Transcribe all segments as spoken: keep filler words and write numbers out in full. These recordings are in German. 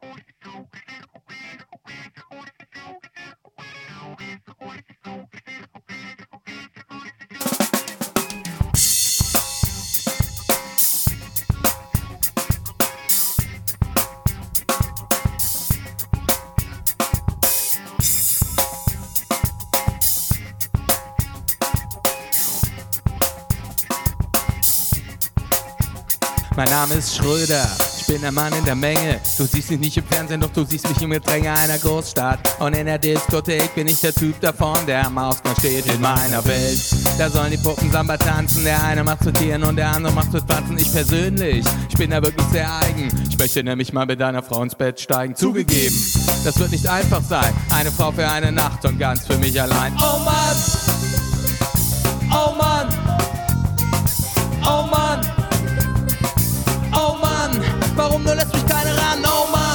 Mein Name ist Schröder, ich bin der Mann in der Menge. Du siehst mich nicht im Fernsehen, doch du siehst mich im Gedränge einer Großstadt. Und in der Diskothek bin ich der Typ davon, der am Ausgang steht in meiner Welt. Da sollen die Puppen Samba tanzen, der eine macht zu Tieren und der andere macht zu Pflanzen. Ich persönlich, ich bin da wirklich sehr eigen. Ich möchte nämlich mal mit deiner Frau ins Bett steigen. Zugegeben, das wird nicht einfach sein. Eine Frau für eine Nacht und ganz für mich allein. Oh Mann! Oh Mann! Oh Mann! Oh Mann, warum nur lässt mich keiner ran? Oh Mann,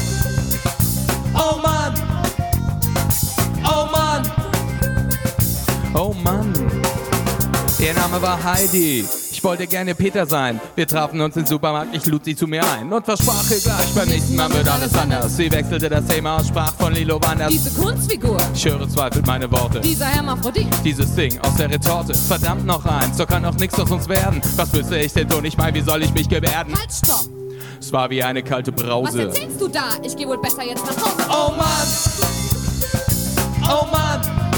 oh Mann, oh Mann, oh Mann. Ihr Name war Heidi, ich wollte gerne Peter sein. Wir trafen uns im Supermarkt, ich lud sie zu mir ein und versprach ihr gleich, beim nächsten Mal wird alles anders. Sie wechselte das Thema aus, sprach von Lilo Wanders. Diese Kunstfigur, ich höre zweifelt meine Worte. Dieser Hermaphrodit, dieses Ding aus der Retorte. Verdammt noch eins, so kann doch nichts aus uns werden. Was müsste ich denn tun? Ich mein, wie soll ich mich gebärden? Halt, stopp! Es war wie eine kalte Brause. Was erzählst du da? Ich geh wohl besser jetzt nach Hause. Oh Mann! Oh Mann!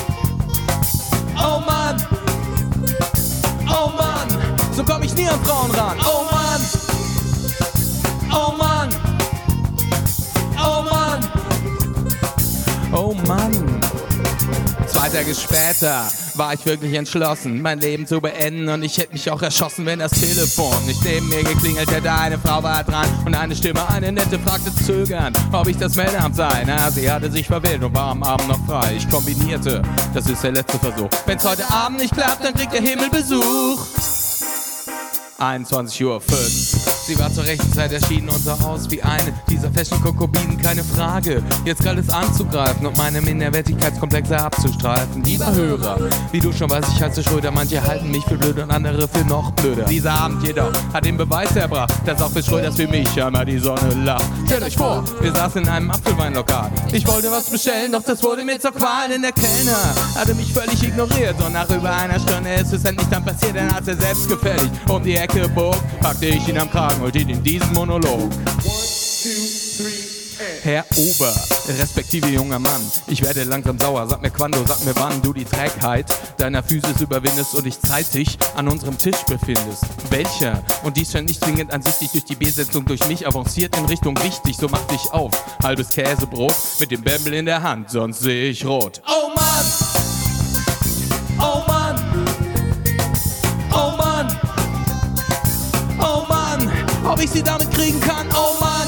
Oh Mann! Oh Mann! So komm ich nie an Frauen ran. Oh Mann! Oh Mann! Oh Mann! Oh Mann! Zwei Tage später war ich wirklich entschlossen, mein Leben zu beenden, und ich hätte mich auch erschossen, wenn das Telefon nicht neben mir geklingelt hätte. Eine Frau war dran und eine Stimme, eine nette, fragte zögernd, ob ich das Meldeamt sei. Na, sie hatte sich verwählt und war am Abend noch frei. Ich kombinierte, das ist der letzte Versuch. Wenn's heute Abend nicht klappt, dann kriegt der Himmel Besuch. einundzwanzig Uhr fünf. Sie war zur rechten Zeit erschienen und sah aus wie eine dieser Fashion-Konkubinen, keine Frage. Jetzt galt es anzugreifen und meine Minderwertigkeitskomplexe abzustreifen. Lieber Hörer, wie du schon weißt, ich heiße Schröder. Manche halten mich für blöd und andere für noch blöder. Dieser Abend jedoch hat den Beweis erbracht, dass auch für Schröders wie mich einmal die Sonne lacht. Stellt euch vor, wir saßen in einem Apfelweinlokal. Ich wollte was bestellen, doch das wurde mir zur Qual, denn der Kellner hatte mich völlig ignoriert. Und nach über einer Stunde ist es endlich dann passiert, denn als er selbstgefällig um die Ecke bog, packte ich ihn am Kragen und hielt in diesem Monolog. One, two, three, Herr Ober, respektive junger Mann, ich werde langsam sauer, sag mir quando, sag mir wann du die Trägheit deiner Physis überwindest und dich zeitig an unserem Tisch befindest. Welcher? Und dies scheint nicht zwingend ansichtlich durch die Besetzung durch mich avanciert in Richtung wichtig, so mach dich auf. Halbes Käsebrot mit dem Bämbel in der Hand, sonst sehe ich rot. Oh Mann! Oh Mann! Oh Mann! Oh Mann! Ob ich sie damit kriegen kann? Oh Mann!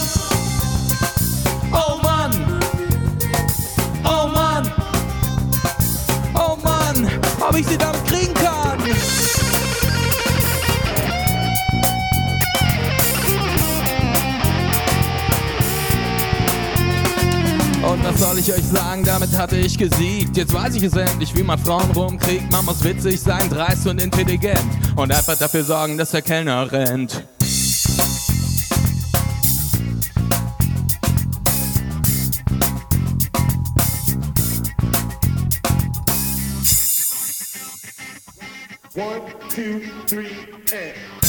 Oh Mann! Oh Mann! Oh Mann! Ob ich sie damit kriegen kann? Und was soll ich euch sagen, damit hatte ich gesiegt. Jetzt weiß ich es endlich, wie man Frauen rumkriegt. Man muss witzig sein, dreist und intelligent und einfach dafür sorgen, dass der Kellner rennt. One, two, three, and